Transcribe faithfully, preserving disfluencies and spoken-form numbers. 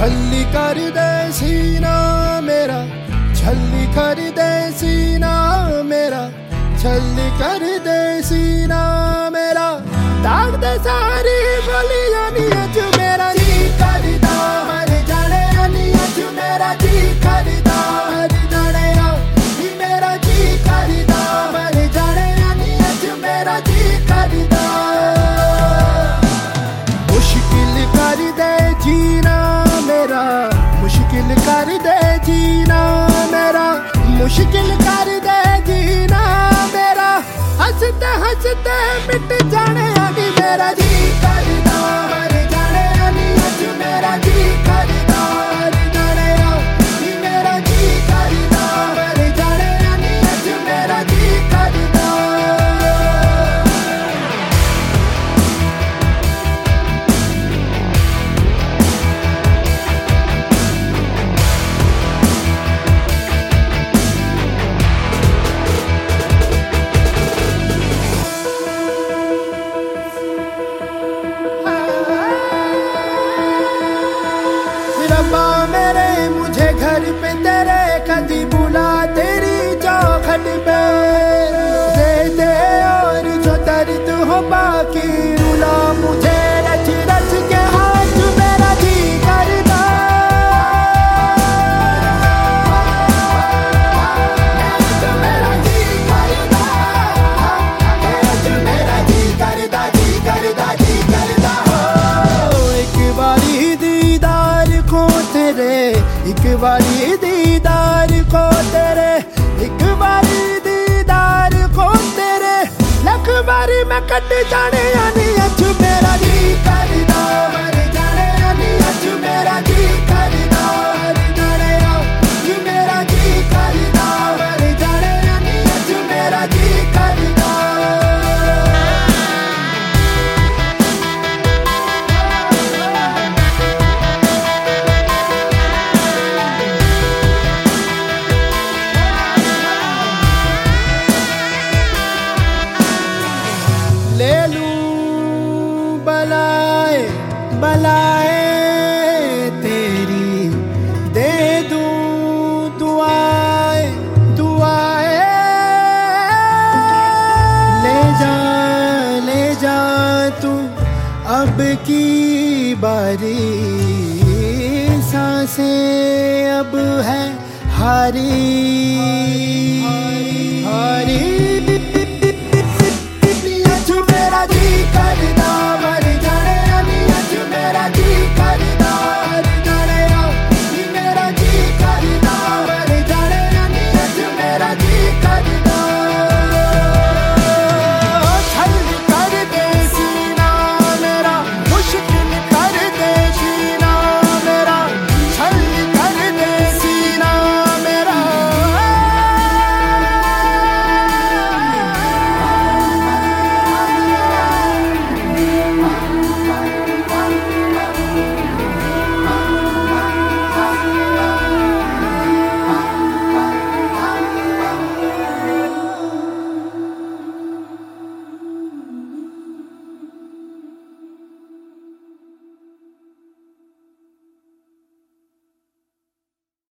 छल्ली कर दे सीना मेरा, छल्ली कर दे सीना मेरा, छल्ली कर दे सीना मेरा, दाग दे सारी गलियां नी अज मेरा जी करदा मर जाने नी अज मेरा जी करदा मर जाने नी मेरा जी करदा मर जाने नी अज मेरा जी करदा। मुश्किल कर दे जीना मेरा, मुश्किल कर दे जीना मेरा, मुश्किल कर दे जीना मेरा, हंसते हंसते मिट जाने आनी मेरा जी करदा मर जाने आनी अज मेरा जी करदा मर जाने आनी मेरा जी करदा मर जाने आनी अज मेरा जी करदा। रब्बा मेरे मुझे घर पे तेरे कदी बुला तेरी चौखट पे दे दे, और जो दर्द हो बाकी रुला मुझे रच रच के हाथ मेरा जी करदा। मेरा जी करदा, मेरा जी करदा जी करदा जी करदा। एक बारी दीदार को तेरे, एक बारी दीदार को तेरे, एक बारी दीदार को तेरे, लख बारी मैं कट जाने आनी अज मेरा जी करदा मर जाने आनी अज मेरा जी करदा मर जाने आनी मेरा जी करदा मर जाने आनी अज मेरा जी करदा। ले लूं बलाए बलाए तेरी, दे दूं दुआए दुआए, ले जा ले जा तू अब की बारी, सांसें अब है हारी।